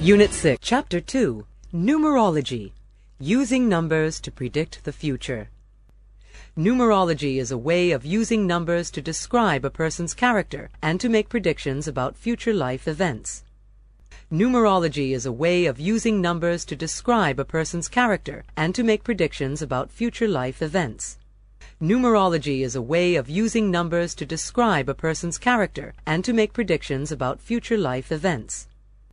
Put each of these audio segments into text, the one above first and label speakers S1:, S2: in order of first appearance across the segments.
S1: Unit 6, Chapter 2, Numerology, Using Numbers to Predict the Future. Numerology is a way of using numbers to describe a person's character and to make predictions about future life events. Numerology is a way of using numbers to describe a person's character and to make predictions about future life events. Numerology is a way of using numbers to describe a person's character and to make predictions about future life events.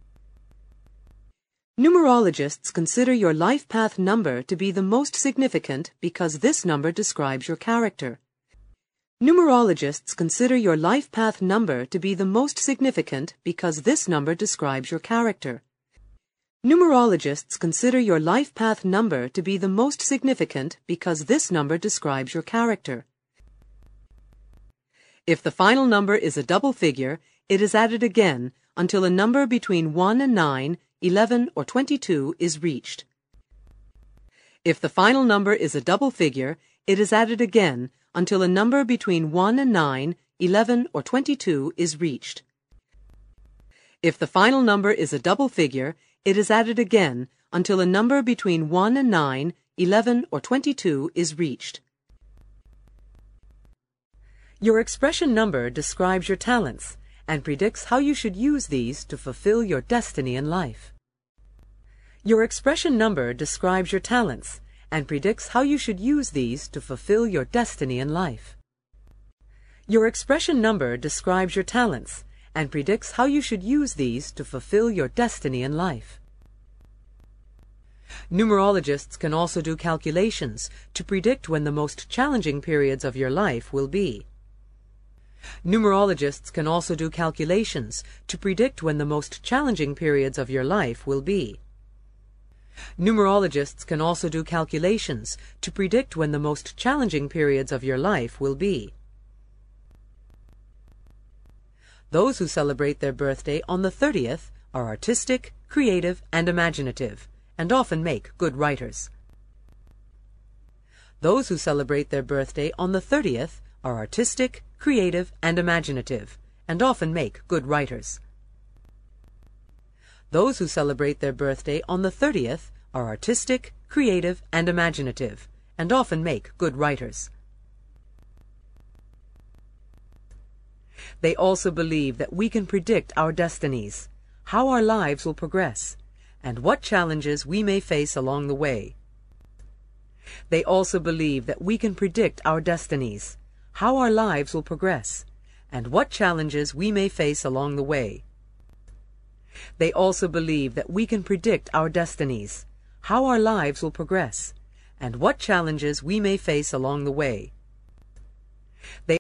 S1: Numerologists consider your life path number to be the most significant because this number describes your character. Numerologists consider your life path number to be the most significant because this number describes your character. Numerologists consider your life path number to be the most significant because this number describes your character. If the final number is a double figure, it is added again until a number between 1 and 9, 11, or 22 is reached. If the final number is a double figure, it is added again until a number between 1 and 9, 11, or 22 is reached. If the final number is a double figure, it is added again until a number between 1 and 9, 11, or 22 is reached. Your expression number describes your talents and predicts how you should use these to fulfill your destiny in life. Your expression number describes your talents and predicts how you should use these to fulfill your destiny in life. Your expression number describes your talents and predicts how you should use these to fulfill your destiny in life. Numerologists can also do calculations to predict when the most challenging periods of your life will be. Numerologists can also do calculations to predict when the most challenging periods of your life will be. Numerologists can also do calculations to predict when the most challenging periods of your life will be. Those who celebrate their birthday on the 30th are artistic, creative, and imaginative, and often make good writers. Those who celebrate their birthday on the 30th are artistic, creative, and imaginative, and often make good writers. Those who celebrate their birthday on the 30th are artistic, creative, and imaginative, and often make good writers. They also believe that we can predict our destinies, how our lives will progress, and what challenges we may face along the way. They also believe that we can predict our destinies, how our lives will progress, and what challenges we may face along the way. They also believe that we can predict our destinies, how our lives will progress, and what challenges we may face along the way. They